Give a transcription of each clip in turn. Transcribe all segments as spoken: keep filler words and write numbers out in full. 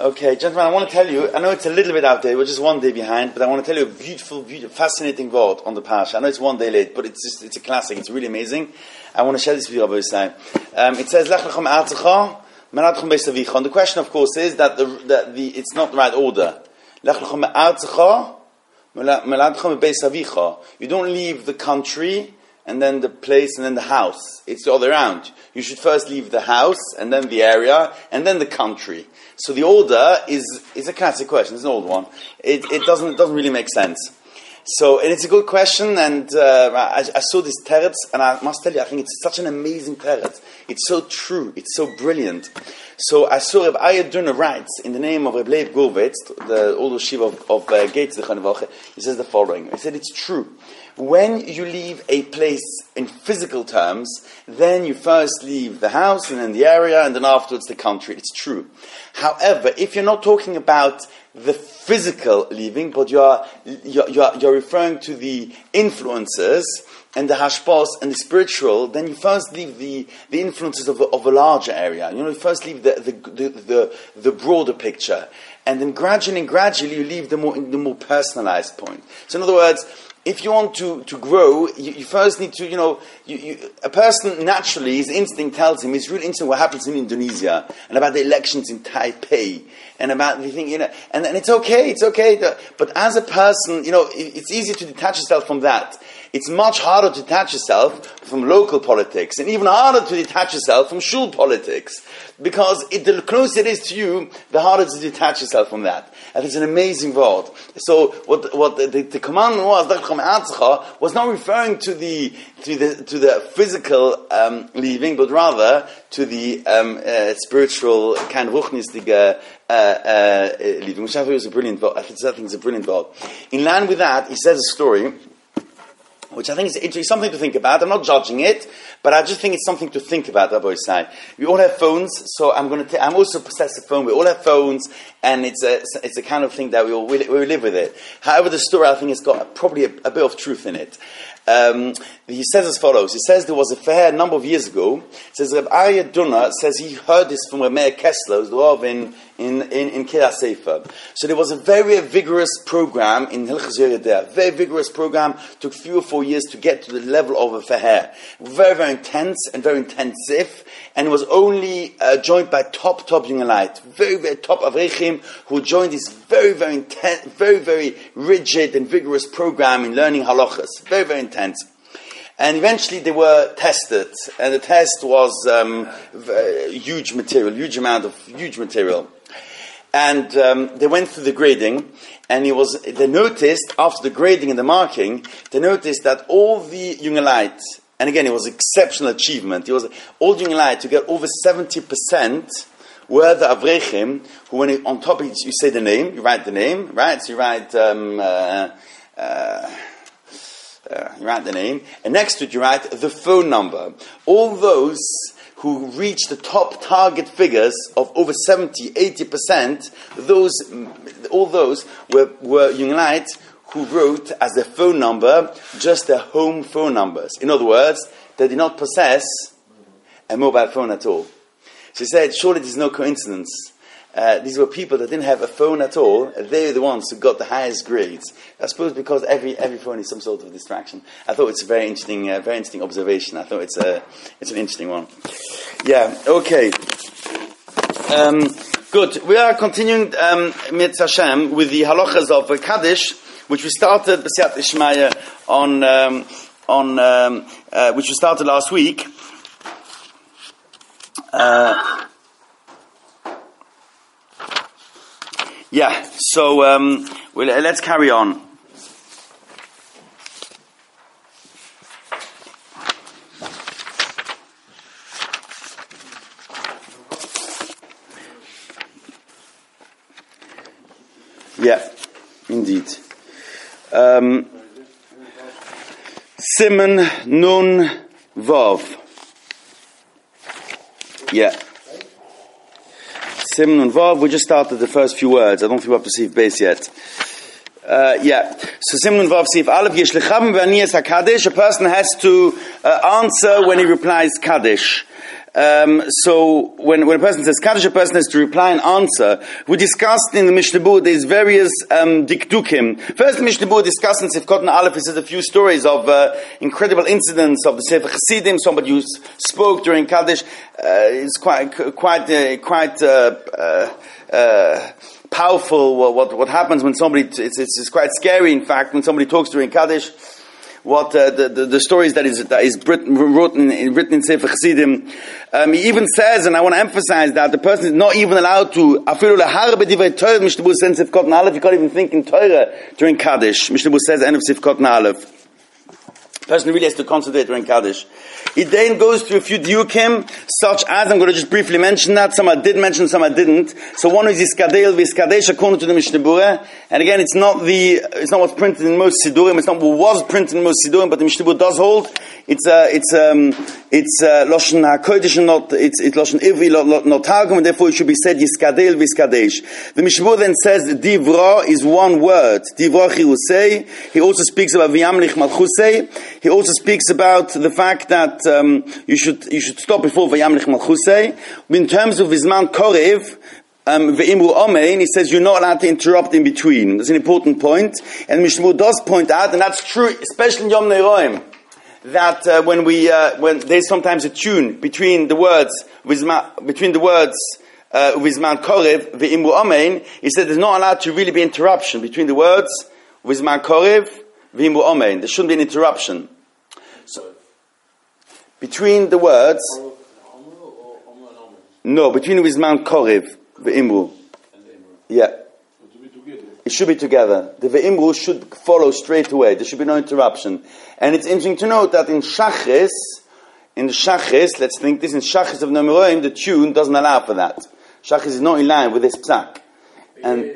Okay, gentlemen, I want to tell you, I know it's a little bit out there, we're just one day behind, but I want to tell you a beautiful, beautiful fascinating word on the Parsha. I know it's one day late, but it's just, it's a classic, it's really amazing. I want to share this with you, Rabbi Yisai. Um, it says, Lech lechem artzecha, menadchem beis avicha. And the question, of course, is that the, that the it's not the right order. Lech lechem artzecha, menadchem beis avicha. You don't leave the country, and then the place, and then the house. It's the other way around. You should first leave the house, and then the area, and then the country. So the order is is a classic question. It's an old one. It it doesn't it doesn't really make sense. So and it's a good question, and uh, I, I saw this teretz, and I must tell you, I think it's such an amazing teretz. It's so true. It's so brilliant. So I saw Reb Aryeh Durner writes in the name of Reb Leib Gurvitz, the old yeshiva of, of uh, Gates the Chanavoche. He says the following. He said it's true. When you leave a place in physical terms, then you first leave the house and then the area and then afterwards the country. It's true. However, if you're not talking about the physical leaving, but you're, you're, you're, you're referring to the influences and the hashpos and the spiritual, then you first leave the, the influences of a, of a larger area. You know, you first leave the, the, the, the, the broader picture. And then gradually and gradually you leave the more, the more personalized point. So in other words, if you want to, to grow, you, you first need to, you know, you, you, a person naturally, his instinct tells him, his real instinct what happens in Indonesia, and about the elections in Taipei, and about the thing, you know, and, and it's okay, it's okay, to, but as a person, you know, it, it's easy to detach yourself from that. It's much harder to detach yourself from local politics, and even harder to detach yourself from shul politics, because it, the closer it is to you, the harder to detach yourself from that. And it's an amazing word. So what what the, the, the commandment was, was not referring to the to the to the physical um, leaving, but rather to the um, uh, spiritual kind of ruchnistige uh, uh, leaving, which I think is a brilliant word. I think it's a brilliant word. In line with that, he says a story, which I think is interesting, something to think about. I'm not judging it, but I just think it's something to think about, Rabbi Yisai. We all have phones, so I'm going to. I'm also possessed of phone. We all have phones, and it's a it's a kind of thing that we all we, we live with it. However, the story I think has got probably a, a bit of truth in it. Um, he says as follows. He says there was a fair a number of years ago. He says Reb Aryeh Durner says he heard this from Reb Meir Kessler, the Rav in in in, in Kiryas Sefer. So there was a very vigorous program in Hilchos Yeridea. Very vigorous program. Took three or four years to get to the level of a fair. Very very intense and very intensive. And it was only uh, joined by top top Jungelite, very very top Avrechim who joined this very very intense, very very rigid and vigorous program in learning halachas. Very very intense. And eventually they were tested, and the test was um, huge material, huge amount of huge material. And um, they went through the grading, and it was they noticed after the grading and the marking, they noticed that all the Jungelites, and again it was exceptional achievement. It was all Jungelites to get over seventy percent were the Avrechim who, when it, on top of it, you say the name, you write the name, right? So you write. Um, uh, uh, Uh, you write the name, and next to it you write the phone number. All those who reach the top target figures of over seventy, eighty percent, those, all those were, were Jungelites who wrote as their phone number just their home phone numbers. In other words, they did not possess a mobile phone at all. So he said, surely this is no coincidence. Uh, these were people that didn't have a phone at all. They're the ones who got the highest grades. I suppose because every every phone is some sort of distraction. I thought it's a very interesting, uh, very interesting observation. I thought it's a it's an interesting one. Yeah. Okay. Um, good. We are continuing um, mit Hashem with the halachas of uh, Kaddish, which we started B'siyat Ishmaya on um, on um, uh, which we started last week. Uh, Yeah, so um, well, let's carry on. Yeah, indeed. Um, Siman Nun Vav. Yeah. Siman Nun Vav, we just started the first few words. I don't think we have to see base yet. Uh, yeah. So Siman Nun Vav Sif Aleph Yeshlechem V'Aniyas HaKaddish. A person has to uh, answer when he replies Kaddish. Um, so when, when a person says Kaddish, a person has to reply and answer. We discussed in the Mishnah Berurah, there's various um, dikdukim. First, the Mishnah Berurah discussed in Sifkot Aleph, he says a few stories of uh, incredible incidents of the Sefer Chassidim, somebody who spoke during Kaddish. Uh, it's quite, quite, uh, quite uh, uh, uh, powerful what, what, what happens when somebody, it's, it's, it's quite scary, in fact, when somebody talks during Kaddish. What uh, the, the the stories that is that is written in, written in Sefer Chassidim. Um, he even says, and I want to emphasize that the person is not even allowed to. Afilu leharbe divrei Torah. Mishnah Berurah says Sifkot Aleph. You can't even think in Torah during Kaddish. Mishnah Berurah says end of Sifkot Aleph. Person really has to concentrate during Kaddish. It then goes through a few diukim, such as, I'm going to just briefly mention that, some I did mention, some I didn't. So one is Iskadel v'Iskadesh according to the Mishnah Berurah, and again, it's not the, it's not what's printed in most Sidurim, it's not what was printed in most Sidurim, but the Mishnah Berurah does hold. It's, uh, it's, um, it's, uh, Lashon HaKodesh and not, it's, it's Lashon Ivri, not Targum, and therefore it should be said Iskadel v'Iskadesh. The Mishnah Berurah then says Divra is one word. Divra Chirusei. He also speaks about V'yamlich Malchusei. He also speaks about the fact that um, you should you should stop before Vayamlich Malchusei. In terms of Vizman Korev, um, Ve'imru Omein, he says you're not allowed to interrupt in between. That's an important point. And Mishnah Berurah does point out, and that's true, especially in Yom Neroim, that uh, when we uh, when there's sometimes a tune between the words Vizman, between the words uh, Vizman Korev, Ve'imru Omein, he said there's not allowed to really be interruption between the words Vizman Korev, Ve'imru Omein. There shouldn't be an interruption. So, between the words, no, between Vizman Korev, Ve'imru. Yeah. It should be together. The Ve'imru should follow straight away. There should be no interruption. And it's interesting to note that in Shachris, in the Shachris, let's think this, in Shachris of Neroim, the tune doesn't allow for that. Shachris is not in line with this psak. And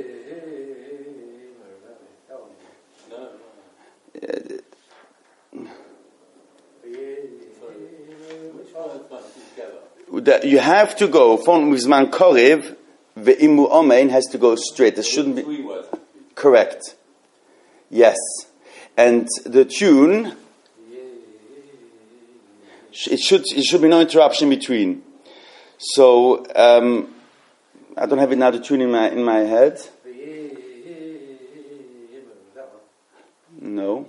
uh, that you have to go from Vizman Korev, Ve'imru Omein has to go straight. There shouldn't be correct. Yes, and the tune it should it should be no interruption between. So um, I don't have it now. The tune in my in my head. No.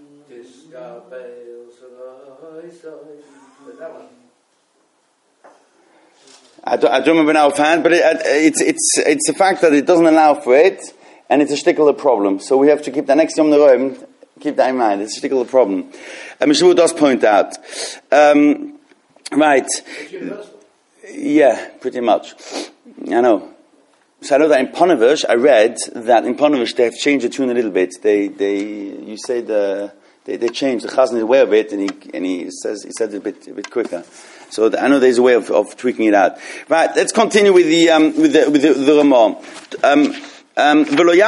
I don't, I don't remember now offhand, but it, it's it's it's the fact that it doesn't allow for it, and it's a shtickler problem. So we have to keep that next Yom Neroim, keep that in mind. It's a shtickler problem. And Mishnah Berurah does point out, um, right? Yeah, pretty much. I know. So I know that in Ponevezh, I read that in Ponevezh they have changed the tune a little bit. They they you say the they they changed the Chazan is aware of it, and he and he says he said it a bit a bit quicker. So I know there's a way of, of tweaking it out. Right, let's continue with the um, with the with the, the Ramah. Um, um,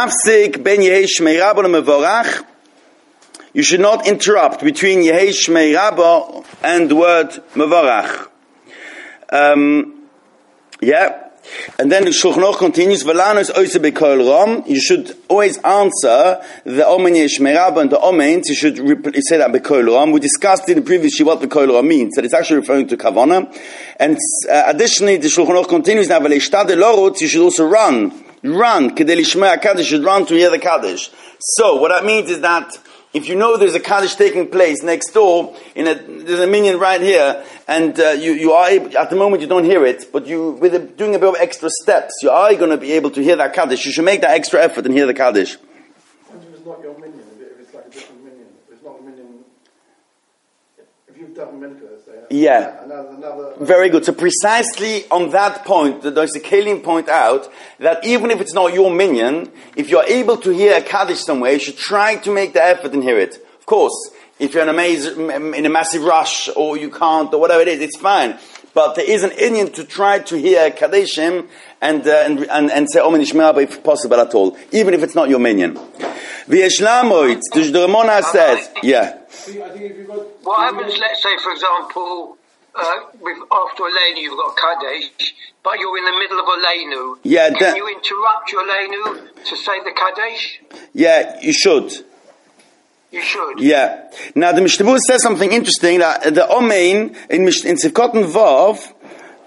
you should not interrupt between Yehei Shmei Rabba and the word Mevorach. Um, yeah. And then the Shulchan Aruch continues, you should always answer the Omen Yeshmei Rabba and the Omen, you should rep- say that B'Kol Ram. We discussed in the previous what B'Kol Ram means, that it's actually referring to Kavanah. And uh, additionally, the Shulchan Aruch continues, now, you should also run. Run. Kedei Lishmei HaKadosh, you should run to hear the Kaddish. So, what that means is that if you know there's a Kaddish taking place next door, in a, there's a minyan right here, and uh, you, you are able, at the moment you don't hear it, but you, with a, doing a bit of extra steps, you are going to be able to hear that Kaddish. You should make that extra effort and hear the Kaddish. If it's not your minyan, if it's like a different minyan, if it's not a minyan, if you've done minyan, let's say, yeah. Another, another, very good. So precisely on that point, the Dosi Kalim point out that even if it's not your minyan, if you're able to hear a Kaddish somewhere, you should try to make the effort and hear it. Of course, if you're in a, maze, in a massive rush, or you can't, or whatever it is, it's fine. But there is an Indian to try to hear Kaddishim and, uh, and, and, and say Omen Yishmei Rabba if possible at all, even if it's not your minyan. V'yeshlamoit, the Ramona says, yeah. What happens, let's say, for example, uh, with, after a Leinu you've got Kaddish, but you're in the middle of a Leinu. Yeah, Can that, you interrupt your Leinu to say the Kaddish? Yeah, you should. You should. Yeah. Now the Mishnah Berurah says something interesting, that the Omein in, in Sivkot and Vav,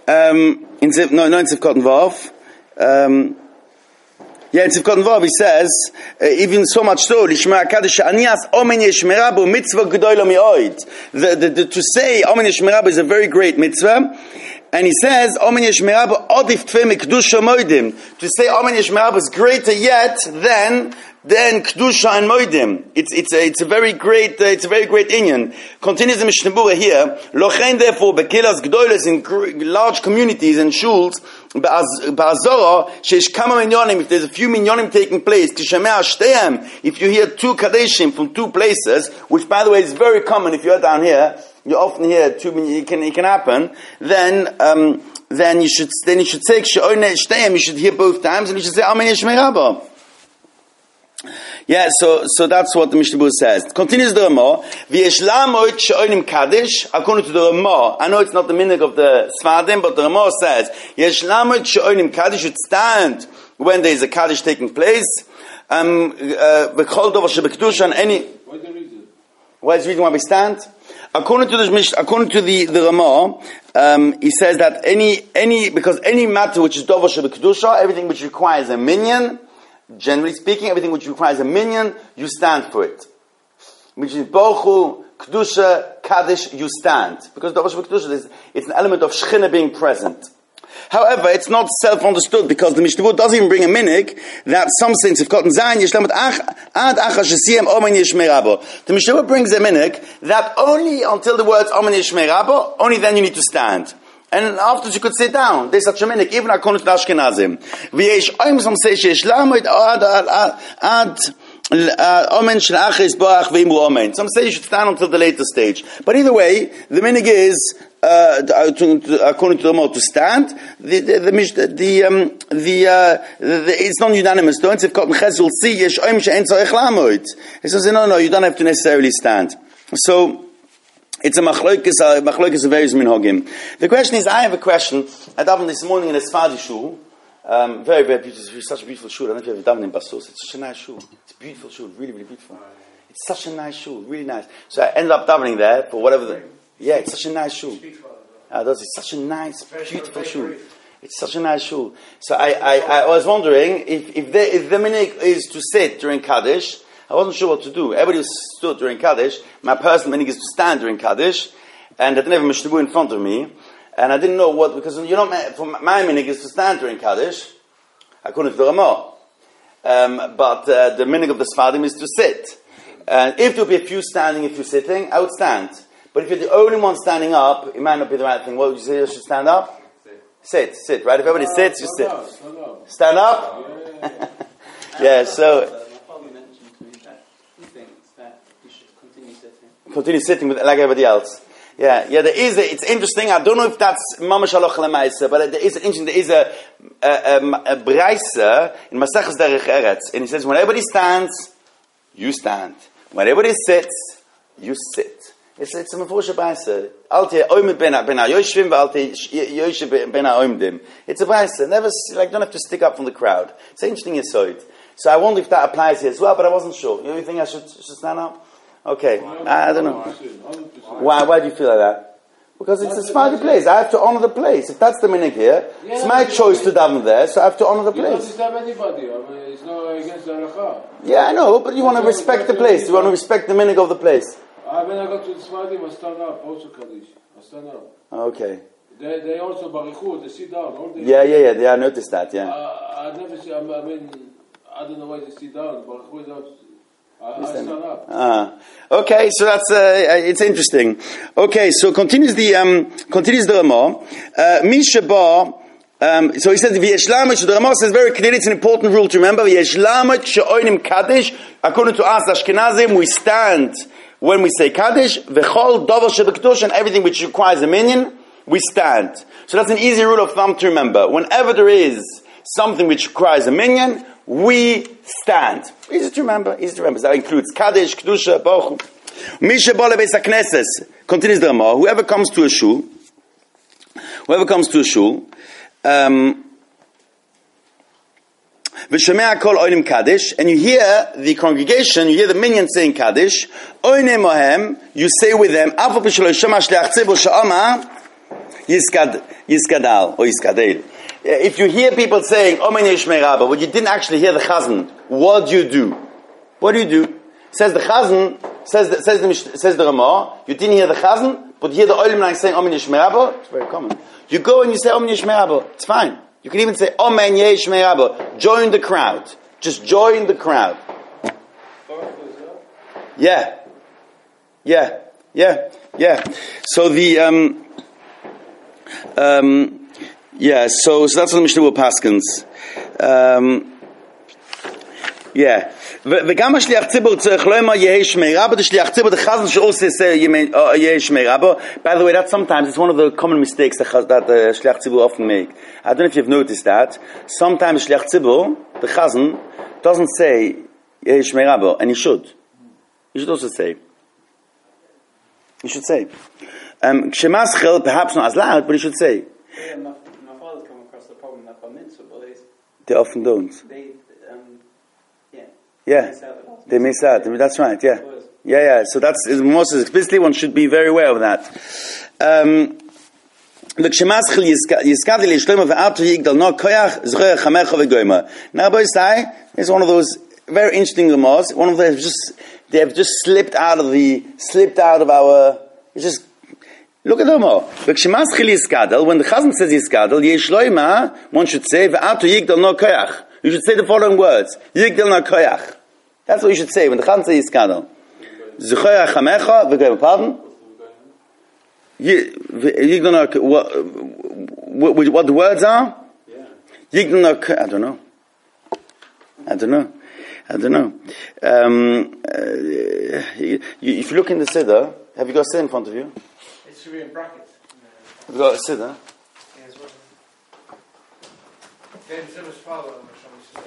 Um, in Ziv, no, no, in Ziv Cotton Vav. Um, yeah, in Ziv Cotton Vav, he says, uh, even so much so, Lishma HaKadosh, Anias Omen Yeshmera Bo Mitzvah G'doyla Mi'oid. The, the, the, to say Omen Yeshmera Bo is a very great mitzvah. And he says, Omen Yeshmera Bo Odif Tfei Mikdusha Moedim. To say Omen Yeshmera Bo is greater yet than Then Kedusha and Moedim. It's it's a it's a very great uh, it's a very great inyan. Continues the Mishnah Berurah here. Lochen therefore bekelas gdoiles in gr- large communities and shuls ba'azora sheish kama minyanim. If there's a few minyanim taking place, tishamea shteim. If you hear two kadeshim from two places, which by the way is very common. If you're down here, you often hear two. It can it can happen. Then um, then you should then you should say shteim. You should hear both times, and you should say Amen Yeshmei Rabba. Yeah, so so that's what the Mishnah Berurah says. Continues the Ramah. V'yesh lamoid she'onim kaddish. According to the Ramah, I know it's not the minhag of the Sfadim, but the Ramah says yesh lamoid she'onim kaddish should stand when there is a kaddish taking place. Um, v'chol dover shebekdusha and any. What's the reason? Why is the reason why we stand? According to the according to the the Ramah, um, he says that any any because any matter which is dover shebekdusha, everything which requires a minyan. Generally speaking, everything which requires a minyan, you stand for it. Which is Bochu, Kedusha, Kaddish, you stand. Because the Kedusha, it's an element of Shechina being present. However, it's not self-understood because the Mishnah Berurah doesn't even bring a minhag that some saints have gotten Zayin, Yeshlamot Ad Achash Yesiyem Omen Yeshmei Rabbo. The Mishnah Berurah brings a minhag that only until the words Omen Yeshmei Rabbo, only then you need to stand. And afterwards you could sit down. There's such a minhag, even according to the Ashkenazim. V'yesh oim, some say, sheyesh lamoid ad ad omen shel achis boach v'imru omen. Some say you should stand until the later stage. But either way, the minhag is, uh, to, to, according to the Ramah, to stand. The, the, the, the, um, the, uh, the, it's non-unanimous. Don't if Cotton Ches will see, yesh oim she'en tzorech lamoid. He says, no, no, you don't have to necessarily stand. So, it's a machloikis, a machloikis of various minhagim. The question is, I have a question. I davened this morning in a Sfadi shul. Um, very, very beautiful. It's such a beautiful shul. I don't know if you ever davened in Basos. It's such a nice shul. It's a beautiful shul. Really, really beautiful. It's such a nice shul. Really nice. So I ended up davening there for whatever the... Yeah, it's such a nice shul. Uh, it's such a nice, beautiful shul. It's such a nice shul. So I, I, I was wondering if, if, the, if the minhag is to sit during Kaddish, I wasn't sure what to do. Everybody stood during Kaddish. My personal minhag is to stand during Kaddish. And I didn't have a Mishnah Berurah in front of me. And I didn't know what, because, you know, for my minhag is to stand during Kaddish, according to the Ramah. Um, but uh, the minhag of the Sfadim is to sit. And if there would be a few standing, a few sitting, I would stand. But if you're the only one standing up, it might not be the right thing. What would you say? You should stand up? Sit, sit, sit right? If everybody sits, you sit. Stand up? Yeah, so... Continue sitting with like everybody else. Yeah, yeah. There is. A, it's interesting. I don't know if that's mamash halacha lemaisa, but there is an interesting. There is a a, a, a braisa in Maseches Derech Eretz, and he says when everybody stands, you stand. When everybody sits, you sit. It's it's a mefurish braisa. Alte oim ben ben yoshvim, alte yoshev ben oimdim. It's a braisa. Never like don't have to stick up from the crowd. It's an interesting aside. So I wonder if that applies here as well, but I wasn't sure. You think I should should stand up? Okay, I, I don't know. Why? Why do you feel like that? Because it's a Sephardi place. I have to honor the place. If that's the minhag here, it's my choice to daven there, so I have to honor the place. You don't disturb anybody. I mean, it's not against the halakha. Yeah, I know, but you want to respect the place. You want to respect the minhag of the place. Uh, when I go to the Sephardi, I stand up. Also Kaddish. I stand up. Okay. They they also barichu. They sit down. All yeah, yeah, yeah. Yeah, I noticed that. Yeah. Uh, I never see. I mean, I don't know why they sit down. Barichu is not. I stand up. Ah, okay. So that's uh, it's interesting. Okay, so continues the um, continues the Ramah. Misha Bar. Um, so he says v'yeshlamet. The Ramah says very clearly. It's an important rule to remember. V'yeshlamet she'oinim kaddish. According to us, Ashkenazim, we stand when we say kaddish. V'chol davar shebekdush, and everything which requires a minyan, we stand. So that's an easy rule of thumb to remember. Whenever there is something which requires a minyan, we stand. Easy to remember, easy to remember. That includes Kaddish, Kedusha, Bochu. Misha Bola Beis HaKnesses. Continues the Ramah. Whoever comes to a shul, whoever comes to a shul, um, V'shomea kol oinim Kaddish, and you hear the congregation, you hear the minyan saying Kaddish, oinem mohem, you say with them, Afal p'shelo yishama shleach tzibur she'amar, Yiskad, Yiskadal, or Yiskadel. If you hear people saying, Omen Yishmei Rabba, but you didn't actually hear the Chazan, what do you do? What do you do? Says the Chazan, says the, says the, says the Ramah, you didn't hear the Chazan, but you hear the Olim like saying Omen Yishmei Rabba, it's very common. You go and you say Omen Yishmei Rabba, it's fine. You can even say Omen Yishmei Rabba, join the crowd. Just join the crowd. Yeah. Yeah. Yeah. Yeah. So the, um, um, yeah, so, so that's what the Mishnah Paskins. Um, yeah. וגם השליח ציבור צריך לומר יהי שמי רבא, the שליח ציבור, the chazan should also say יהי שמי רבא. By the way, that sometimes, it's one of the common mistakes that, that the shliach tzibur often make. I don't know if you've noticed that. Sometimes shliach tzibur, the chazan, doesn't say yehei shmei Rabba, and he should. He should also say. He should say. Um, Kshemaschel, perhaps not as loud, but he should say. Yeah, my, my father's come across the problem that bar mitzvah boys. They often don't. They, um, yeah. Yeah. They miss out. They miss out. That's right, yeah. Yeah, yeah. So that's, most explicitly, one should be very aware of that. Um, now, boy, say, it's one of those very interesting remarks. One of them just, they have just slipped out of the, slipped out of our, it's just, look at them all. When the Chazan says Yiskadel, one should say, you should say the following words. Yigdal na koyach. That's what you should say when the Chazan says Yiskadel. Zechoyach hamecha, v'goyim, pardon? Yigdal na, what, what the words are? Yigdal na koyach, I don't know. I don't know. I don't know. Um, uh, you, if you look in the Siddur, have you got a Siddur in front of you? It should be in brackets. Have you got a Siddur? Yes, what? Then Zimmer's father, I'm sure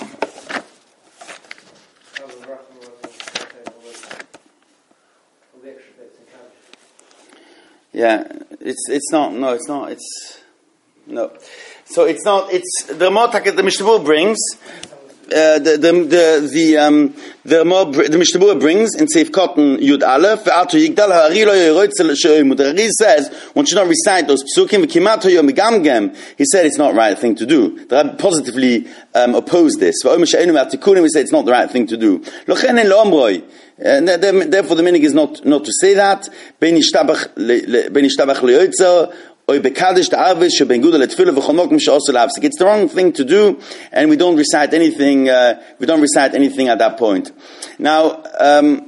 the extra bits in cabbage. Yeah, it's it's not. No, it's not. It's no. So it's not. It's the Motak the Mishnah brings. Uh, the the the the um the more the Mishnah brings in Seif Cotton Yud Aleph ve'atu yigdal ha'ari lo yoytzel she'imud. The Ari says one should not recite those psukim v'kimat hoyom megamgem. He said it's not the right thing to do. The Rabbi positively um, opposed this. V'omer she'enu v'atikunim, we say it's not the right thing to do. Lochen en lo'omroi. And therefore the meaning is not not to say that. Ben yishtabach ben yishtabach leyoytzel. It's the wrong thing to do, and we don't recite anything. Uh, we don't recite anything at that point. Now, um,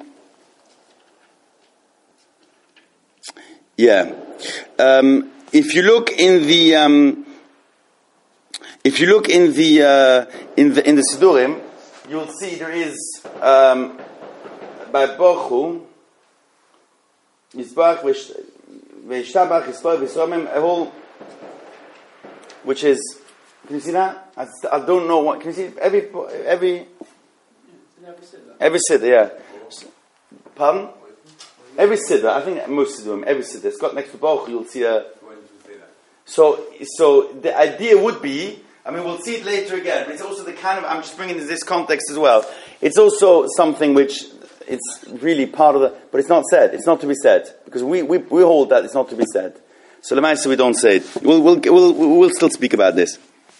yeah, um, if you look in the, um, if you look in the uh, in the in the Sidurim, you will see there is um, by Bochu Yisbach which. A whole, which is, can you see that? I, I don't know what, can you see every, every, every siddur, yeah. Pardon? Every siddur, I think most of them, every siddur. It's got next to Baruch, you'll see a, so, so the idea would be, I mean, we'll see it later again, but it's also the kind of, I'm just bringing this context as well. It's also something which, it's really part of the, but it's not said. It's not to be said because we, we, we hold that it's not to be said. So Lemaisa we don't say it. We'll we'll we'll, we'll still speak about this.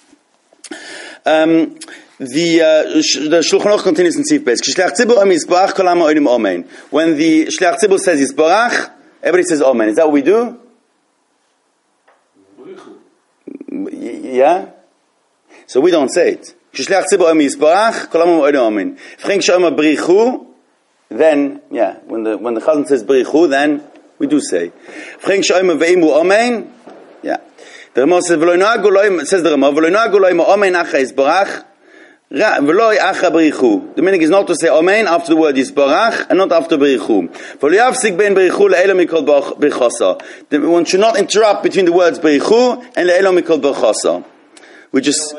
Um, the uh, the Shulchan Aruch continues in Sif Beis. When the Shliach Tzibur says Yisbarach, everybody says Amen. Is that what we do? Yeah. So we don't say it. Shliach Tzibur Yisbarach, Kol Ha'amim Olim Amen. Frenk Shama Brichu. Then, yeah, when the when the Chazan says Berichu, then we do say. Yeah. The Ramah says, says the Ramah, the meaning is not to say Amen after the word Yisbarach and not after Berichu. One should not interrupt between the words Berichu and Le'elo Mikol B'chasa. We just...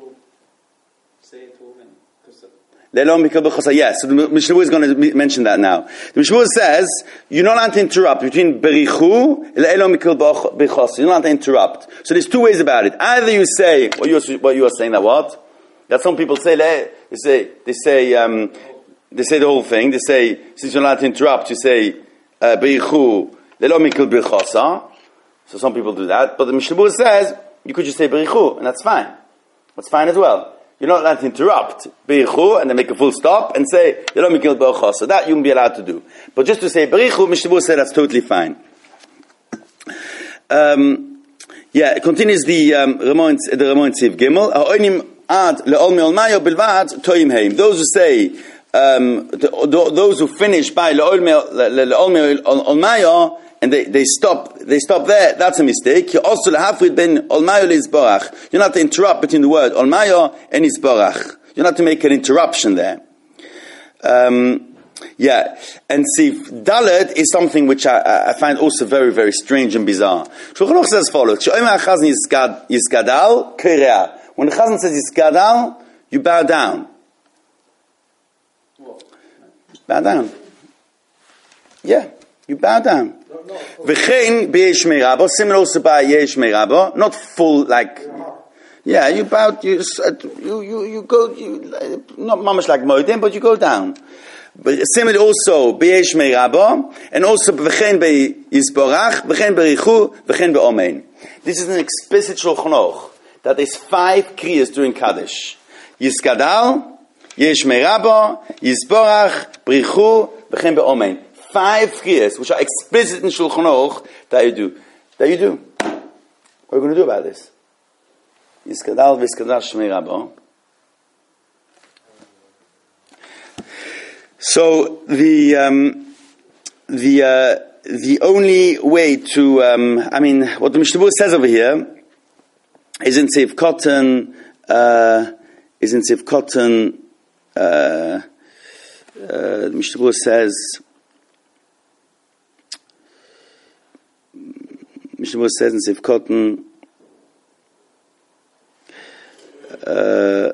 Yes, so the Mishnah is going to mention that now. The Mishnah says, you're not allowed to interrupt between Berichu and Le'elo Mikol B'chasa. You're not allowed to interrupt. So there's two ways about it. Either you say, what you are, what you are saying, that what? That some people say, they say, they say, um, they say the whole thing. They say, since you're not allowed to interrupt, you say, Berichu Le'elo Mikol B'chasa. So some people do that, but the Mishnah Berurah says you could just say Berichu, and that's fine. That's fine as well. You're not allowed to interrupt Berichu and then make a full stop and say Yelom Mikil B'Ocha. So that you wouldn't be allowed to do. But just to say Berichu, Mishnah Berurah said that's totally fine. Um, yeah, it continues the um, Ramon the Ramon Tziv Gimel. Ha'onim ad le'ol me'olmayo bilvad toim heim. Those who say um, the, those who finish by le'ol me'olmayo and they, they stop they stop there, that's a mistake. You also lahafrid ben olmayo le'izborach. You're not to interrupt between the word olmayo and izborach. You're not to make an interruption there. Um, yeah, and see, Dalet is something which I, I find also very, very strange and bizarre. Shulchan Aruch says as follows: when the Chazan says Yiskadal, you bow down. Bow down. Yeah, you bow down. V'chein b'yesh meirabo, similar also by yesh meirabo, not full like. Yeah, you bow, you you you, you go, you, not mamash like moedim, but you go down. But similarly also b'yesh meirabo, and also v'chein b'yizborach, v'chein b'richu, v'chein b'omein. This is an explicit Shulchan Aruch that there's five kriyas during Kaddish: Yiskadal, yesh meirabo, yizborach, b'richu, v'chein b'omein. Five kriyas which are explicit in Shulchan Aruch that you do. That you do. What are we going to do about this? Yiskadal v'yiskadal shmei rabo. So the um, the uh, the only way to um, I mean what the Mishnah Berurah says over here is in Seif Cotton uh, is in Seif Cotton uh, uh, the Mishnah Berurah says Mishnah Berurah says in Seif Cotton uh,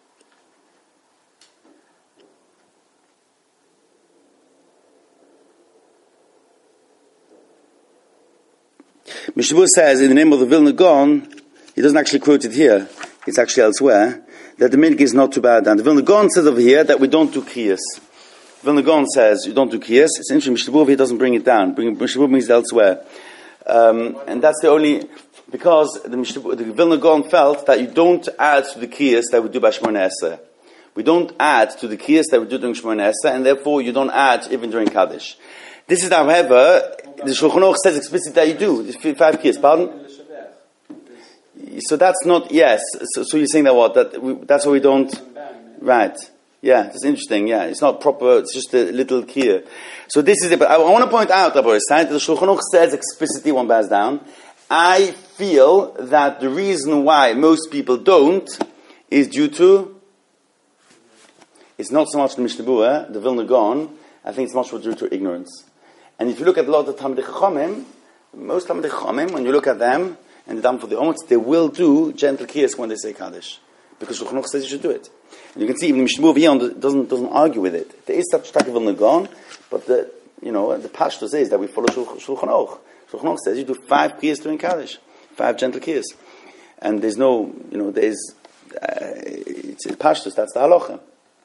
Mishnah Berurah says in the name of the Vilna Gaon, he doesn't actually quote it here, it's actually elsewhere, that the minhag is not to bow down. The Vilna Gaon says over here that we don't do kriyas. Vilna Gaon says you don't do kriyas. It's interesting, Mishnah Berurah here doesn't bring it down. Bring, Mishnah Berurah brings it elsewhere. Um, and that's the only, because the, Mishnah, the Vilna Gaon felt that you don't add to the kriyas that we do by Shemona Esrei. We don't add to the kriyas that we do during Shemona Esrei, and therefore you don't add even during Kaddish. This is, however, the Shulchan Aruch says explicitly that you do. It's five kriyas, pardon? So that's not, yes. So, so you're saying that what? That we, that's why we don't, right. Yeah, that's interesting, yeah. It's not proper, it's just a little kriyah. So this is it, but I, I want to point out, Rabbi Yisrael, that the Shulchan Aruch says explicitly one bows down. I feel that the reason why most people don't is due to, it's not so much the Mishnah Berurah, the Vilna Gaon, I think it's much more due to ignorance. And if you look at a lot of the Talmidei Chachamim, most Talmidei Chachamim, when you look at them, and the Dam for the Ometz, they will do gentle kriyas when they say Kaddish. Because Shulchan Aruch says you should do it. And you can see even the Mishnah Berurah here doesn't, doesn't argue with it. There is such type of Vilna Gaon, but the, you know, the pashtus is that we follow Shulchan Aruch. Shulchan Aruch says you do five kriyas during Kaddish. Five gentle kriyas. And there's no, you know, there's, uh, it's, it's pashtus, that's the halacha.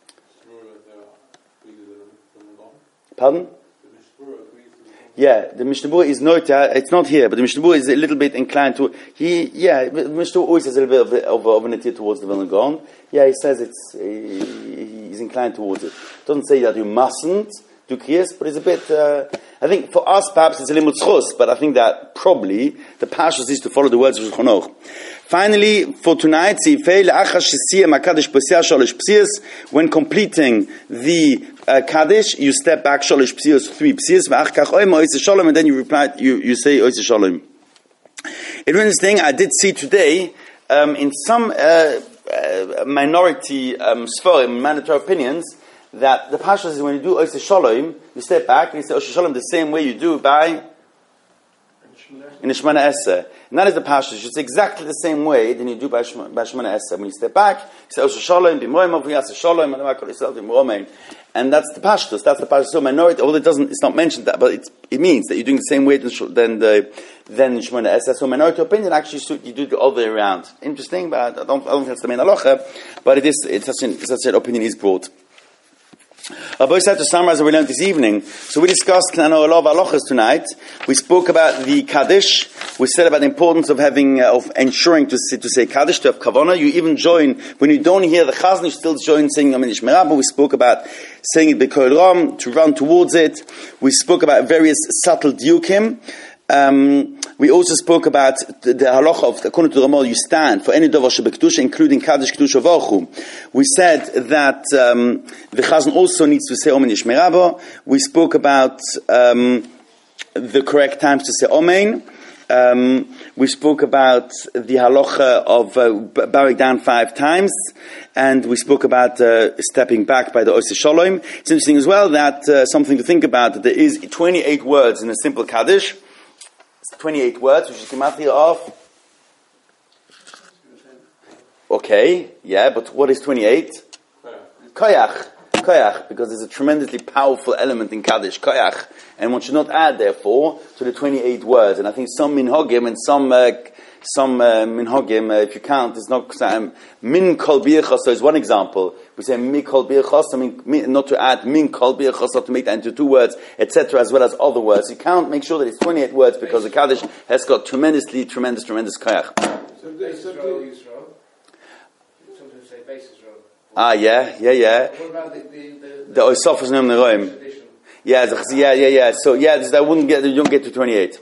Pardon? Yeah, the Mishnah Berurah is not, uh, it's not here, but the Mishnah Berurah is a little bit inclined to, he, yeah, the Mishnah Berurah always has a little bit of, of, of an attitude towards the Vilna Gaon. Yeah, he says it's, he, he's inclined towards it. Doesn't say that you mustn't do kriyas, but it's a bit, uh, I think for us perhaps it's a limud zchus, but I think that probably the pashtus is to follow the words of Shulchan Aruch. Finally, for tonight, when completing the uh, Kaddish, you step back shalish psios, three psios, and then you reply, you, you say oise shalom. Interesting, I did see today, um, in some uh, uh, minority um, sforim, mandatory opinions, that the pashtus is when you do oise shalom, you step back and you say oise shalom the same way you do by in the Shemona Esrei. And that is the pashtus. It's exactly the same way than you do by Shemona Esrei. When you step back, you say, Osher Shalom, B'moim, V'yasa Shalom, and that's the pashtus. That's the pashtus. So minority, although it doesn't, it's not mentioned that, but it, it means that you're doing the same way than the, than Shemona Esrei. So minority opinion, actually, you do it the other way around. Interesting, but I don't, I don't think that's the main halacha, but it is, it's such an, such an opinion is brought. I both had to summarize what we learned this evening. So we discussed, I know, a lot of halachas tonight. We spoke about the Kaddish. We said about the importance of having, uh, of ensuring to say, to say Kaddish, to have Kavanah. You even join, when you don't hear the Chazan, you still join saying Amen Ish Merabah. We spoke about saying it B'Kol Ram, to run towards it. We spoke about various subtle diukim. Um, we also spoke about the, the halacha of, according to the Ramah, you stand for any davar shebekdusha, including Kaddish, Kedusha, Vachu. We said that um, the Chazan also needs to say Omen Yesh Merabah. We spoke about um, the correct times to say Omen. Um, we spoke about the halacha of uh, bowing down five times, and we spoke about uh, stepping back by the Oseh Shalom. It's interesting as well that uh, something to think about, that there is twenty-eight words in a simple Kaddish. twenty-eight words, which is gematria of. Okay, yeah, but what is twenty-eight? Koyach. Koyach, because there's a tremendously powerful element in Kaddish, Koyach. And one should not add, therefore, to the twenty-eight words. And I think some minhagim and some uh, some uh, minhagim, uh, if you count, it's not um, min kol birchas. So is one example. We say min kol birchas, I mean min, not to add min kol birchas, not to make that into two words, et cetera, as well as other words. You count, make sure that it's twenty-eight words, because the Kaddish has got tremendously, tremendous, tremendous koyach. So they so they sometimes say basis row. Ah, yeah, yeah, yeah. What about the the the, The Osafos Nom Neroim. tradition? Yeah, yeah, yeah, yeah. So yeah, that wouldn't get, you don't get to twenty-eight.